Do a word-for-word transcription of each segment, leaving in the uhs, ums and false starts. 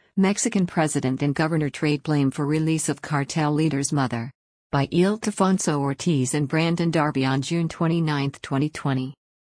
Mexican President and Governor trade blame for release of cartel leader's mother. By Ildefonso Ortiz and Brandon Darby on June twenty-ninth, twenty twenty.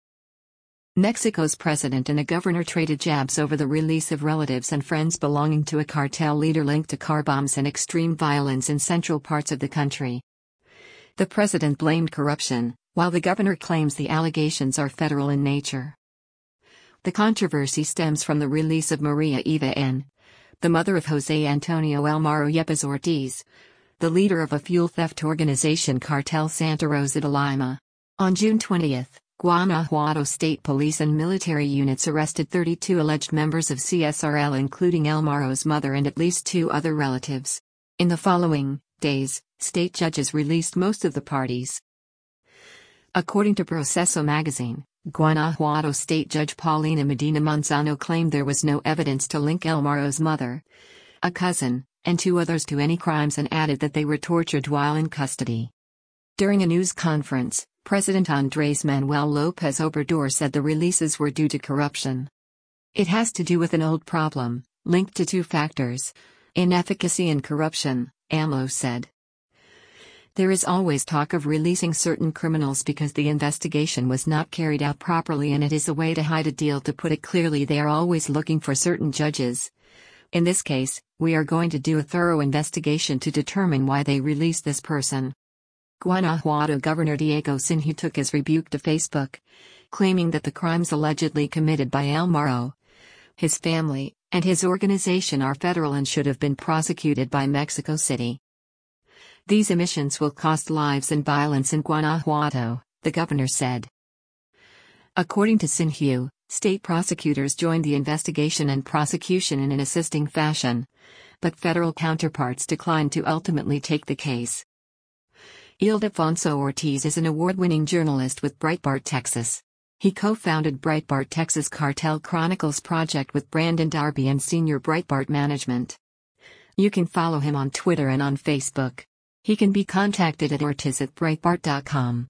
Mexico's president and a governor traded jabs over the release of relatives and friends belonging to a cartel leader linked to car bombs and extreme violence in central parts of the country. The president blamed corruption, while the governor claims the allegations are federal in nature. The controversy stems from the release of Maria Eva N., the mother of Jose Antonio Elmaro Yepes Ortiz, the leader of a fuel theft organization Cartel Santa Rosa de Lima. On June twentieth, Guanajuato State Police and military units arrested thirty-two alleged members of C S R L, including Elmaro's mother and at least two other relatives. In the following days, state judges released most of the parties. According to Proceso magazine, Guanajuato State Judge Paulina Medina Manzano claimed there was no evidence to link Elmaro's mother, a cousin, and two others to any crimes, and added that they were tortured while in custody. During a news conference, President Andrés Manuel López Obrador said the releases were due to corruption. It has to do with an old problem, linked to two factors: inefficacy and corruption, AMLO said. There is always talk of releasing certain criminals because the investigation was not carried out properly, and it is a way to hide a deal. To put it clearly, they are always looking for certain judges. In this case, we are going to do a thorough investigation to determine why they released this person. Guanajuato Governor Diego Sinue took his rebuke to Facebook, claiming that the crimes allegedly committed by Elmaro, his family, and his organization are federal and should have been prosecuted by Mexico City. These emissions will cost lives and violence in Guanajuato, the governor said. According to Sinue, state prosecutors joined the investigation and prosecution in an assisting fashion, but federal counterparts declined to ultimately take the case. Ildefonso Ortiz is an award-winning journalist with Breitbart Texas. He co-founded Breitbart Texas Cartel Chronicles project with Brandon Darby and senior Breitbart management. You can follow him on Twitter and on Facebook. He can be contacted at ortiz at breitbart dot com.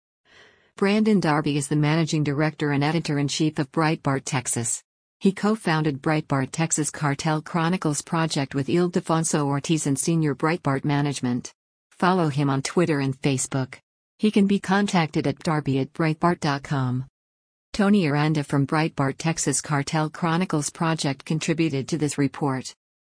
Brandon Darby is the managing director and editor-in-chief of Breitbart Texas. He co-founded Breitbart Texas Cartel Chronicles project with Ildefonso Ortiz and senior Breitbart management. Follow him on Twitter and Facebook. He can be contacted at darby at breitbart dot com. Tony Aranda from Breitbart Texas Cartel Chronicles project contributed to this report.